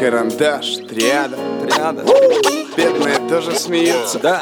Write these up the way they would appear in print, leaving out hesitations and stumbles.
карандаш, триада. Бедные тоже смеются. Да.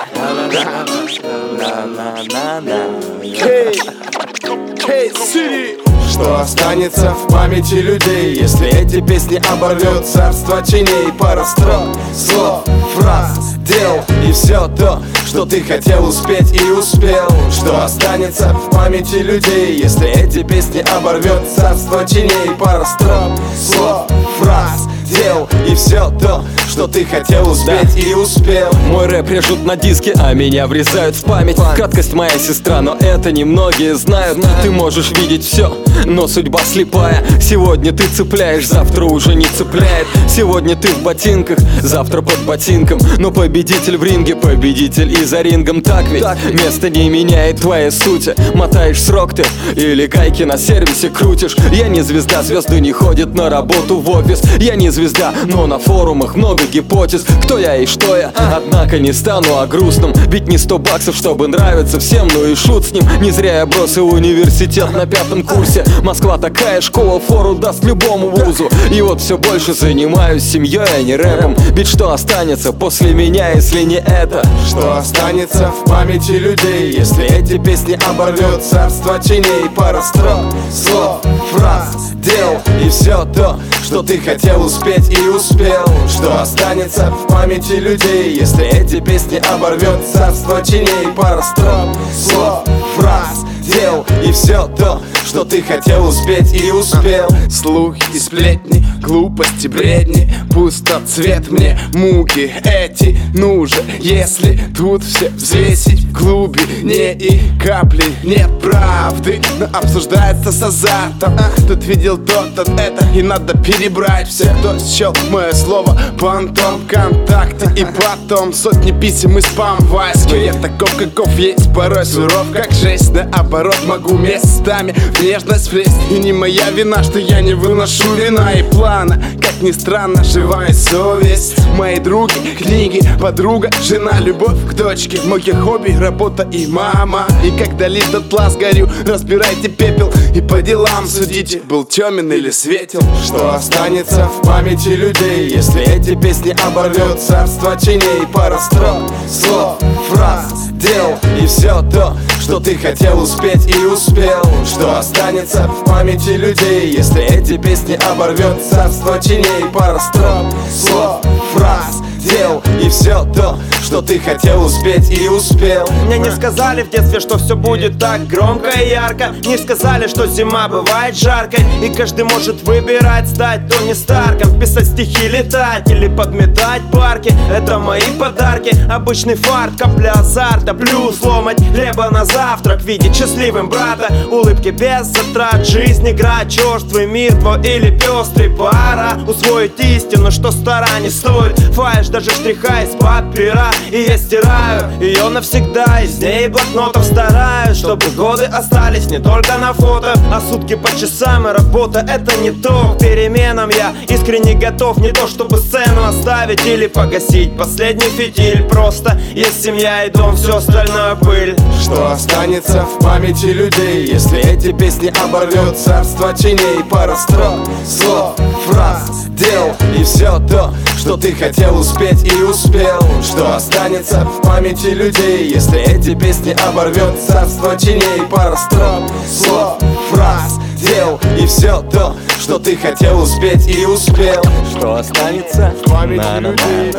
Hey, City! Что останется в памяти людей, если эти песни оборвет царство теней? Пара строк, слов, фраз, дел и все то, что ты хотел успеть и успел. Что останется в памяти людей, если эти песни оборвет царство теней? Пара строк, слов, фраз, дел и все то, что ты хотел успеть и успел. Мой рэп режут на диске, а меня врезают в память. Краткость моя сестра, но это немногие знают. Ты можешь видеть все, но судьба слепая. Сегодня ты цепляешь, завтра уже не цепляет. Сегодня ты в ботинках, завтра под ботинком. Но победитель в ринге, победитель и за рингом. Так ведь место не меняет твоей сути. Мотаешь срок ты или гайки на сервисе крутишь. Я не звезда, звезды не ходят на работу в офис. Я не звезда, но на форумах много гипотез. Кто я и что я, однако не стану о грустном. Ведь не 100 баксов, чтобы нравиться всем, ну и шут с ним. Не зря я бросил университет на 5-м курсе. Москва такая школа, фору даст любому вузу. И вот все больше занимаюсь семьей, а не рэпом. Ведь что останется после меня, если не это? Что останется в памяти людей, если эти песни оборвет царство теней? Пара строк, слов, фраз, дел и все то, что ты хотел успеть и успел. Что останется в памяти людей, если эти песни оборвет царство теней? Пара строк, слов, фраз, дел и все то, что ты хотел успеть и успел. Слухи и сплетни, глупости, бредни, пустоцвет мне, муки эти. Ну же, если тут все взвесить в глубине и капли нет правды, но обсуждается с азартом. Тут видел тот это, и надо перебрать все, кто счел мое слово понтом, контакты и потом сотни писем и спам вайс. Но я таков, каков есть, порой суров, как жесть. Наоборот, могу местами в нежность влезть. И не моя вина, что я не выношу вина и плана. Как ни странно, живая совесть. Мои други, книги, подруга, жена, любовь к дочке. Мои хобби, работа и мама. И когда лит дотла сгорю, разбирайте пепел и по делам судите, был темен или светел. Что останется в памяти людей, если эти песни оборвет царство теней? Пара строк, слов, фраз, дел и все то, что ты хотел успеть и успел. Что останется в памяти людей, если эти песни оборвет царство теней? Пара строк, слов, фраз, дел и все то, что ты хотел успеть и успел. Мне не сказали в детстве, что все будет так громко и ярко. Не сказали, что зима бывает жаркой, и каждый может выбирать, стать Тони Старком. Писать стихи, летать или подметать парки. Это мои подарки, обычный фарт, капля азарта. Плюс ломать хлеба на завтрак, видеть счастливым брата. Улыбки без затрат, жизнь игра, черствый мир твой или пестрый. Пора усвоить истину, что стара не стоит. Фальшь даже штриха из папира, и я стираю ее навсегда. Из ней блокнотов стараюсь, чтобы годы остались не только на фото, а сутки по часам. И работа это не то. К переменам я искренне готов. Не то чтобы сцену оставить или погасить последний фитиль. Просто есть семья и дом, все остальное пыль. Что останется в памяти людей, если эти песни оборвет царство теней? Пара строк, слов, фраз, дел и все то, что ты хотел успеть и успел. Что останется в памяти людей, если эти песни оборвет царство теней? Пара строк, слов, фраз, дел и все то, что ты хотел успеть и успел. Что останется в памяти людей,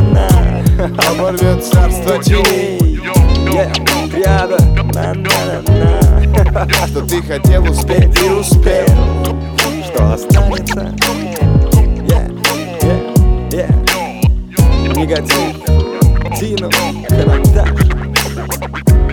оборвет царство теней? Ряда. Что ты хотел успеть и успел. Что останется? Негатив, Тину, карандаш.